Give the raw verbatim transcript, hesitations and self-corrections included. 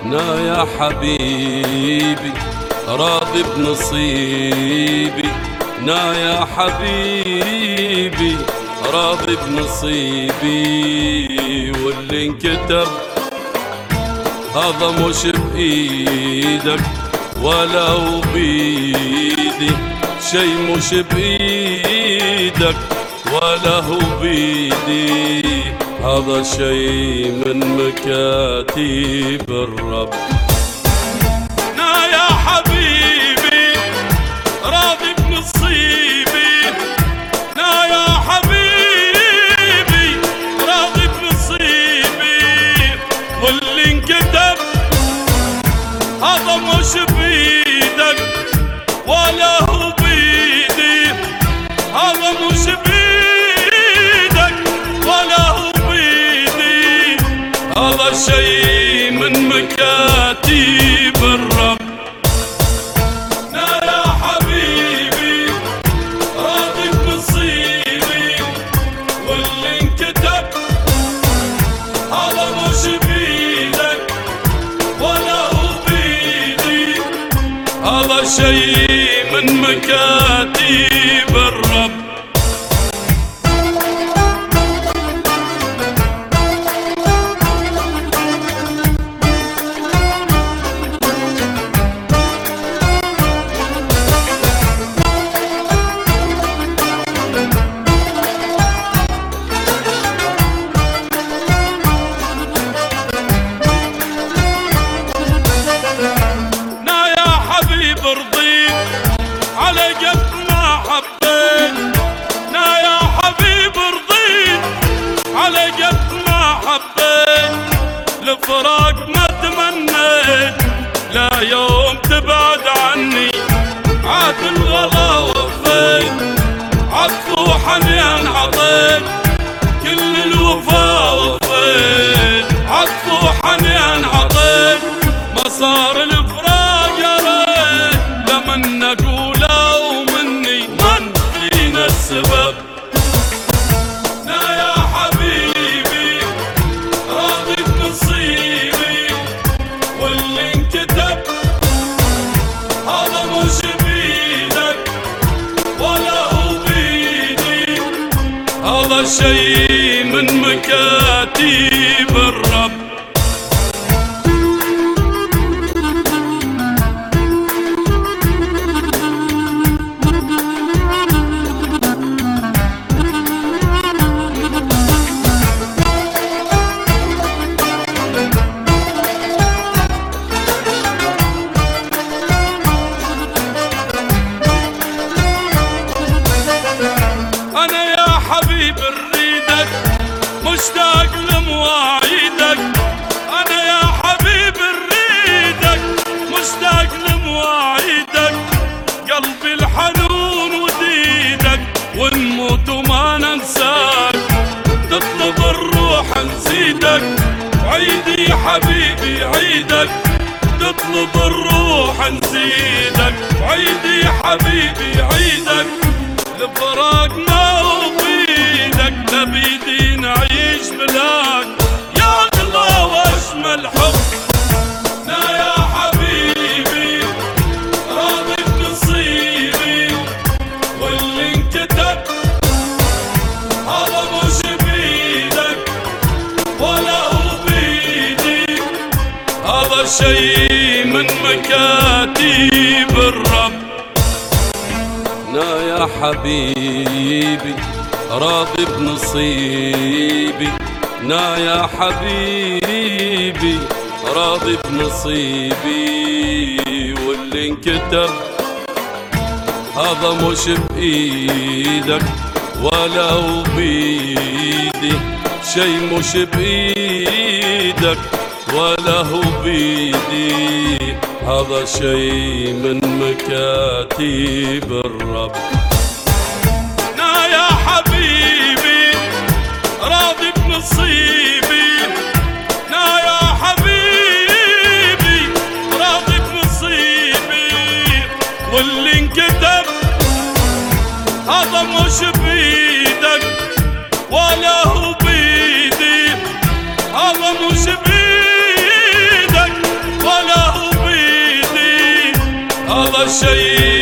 نا يا حبيبي راضي بنصيبي، نا يا حبيبي راضي بنصيبي، واللي انكتب هذا مش بإيدك ولا هو بإيدي، شي مش بإيدك ولا هو بإيدي، هذا شي من مكاتب الرب. نا يا حبيبي راضي بنصيبي، نا يا حبيبي راضي بنصيبي، واللي انكتب هذا مش بإيدك ولا هو بإيدي، هذا مش بإيدك ولا هو بإيدي، هذا شي من مكاتب الرب. نا يا حبيبي راضي بنصيبي، واللي انكتب هذا مش بإيدك ولا هو بإيدي، هذا شي من مكاتب الرب. برضيك على قد ما حبيت، نا يا حبيب رضيت على قد ما حبيت، الفراق ما تمنيت لا يوم تبعد عني، عاد الغلا وفيت عطف وحنين عطيت، كل الوفا وفيت عطف وحنين عطيت، ما صار الفراق يا ريت لمنك ولو مني من فينا السبب. نا يا حبيبي راضي بنصيبي، واللي انكتب هذا مش بإيدك ولا هو بإيدي، هذا شي من مكاتب الرب. أنا يا حبيب نريدك مشتاق لمواعيدك، أنا يا حبيب نريدك مشتاق لمواعيدك، قلبي الحنون وديدك ونموت وما ننساك، تطلب الروح نزيدك، عيدي يا حبيبي عيدك، تطلب الروح نزيدك، عيدي يا حبيبي عيدك، الفراق ما هو بيدك، لا بيدي نعيش بلاك يا اغلى واجمل حب. نا يا حبيبي راضي بنصيبي، واللي انكتب هذا مش بيدك ولا هو بيدي، هذا شي من مكاتب الرب. نا يا حبيبي راضي بنصيبي، نا يا حبيبي راضي بنصيبي، واللي انكتب هذا مش بإيدك ولا هو بإيدي، شي مش بإيدك ولا هو بإيدي، هذا شي من مكاتب الرب. نا يا حبيبي راضي بنصيبي، نا يا حبيبي راضي بنصيبي، واللي انكتب هذا مش بإيدك ولا هو بإيدي، هذا مش بإيدك شيء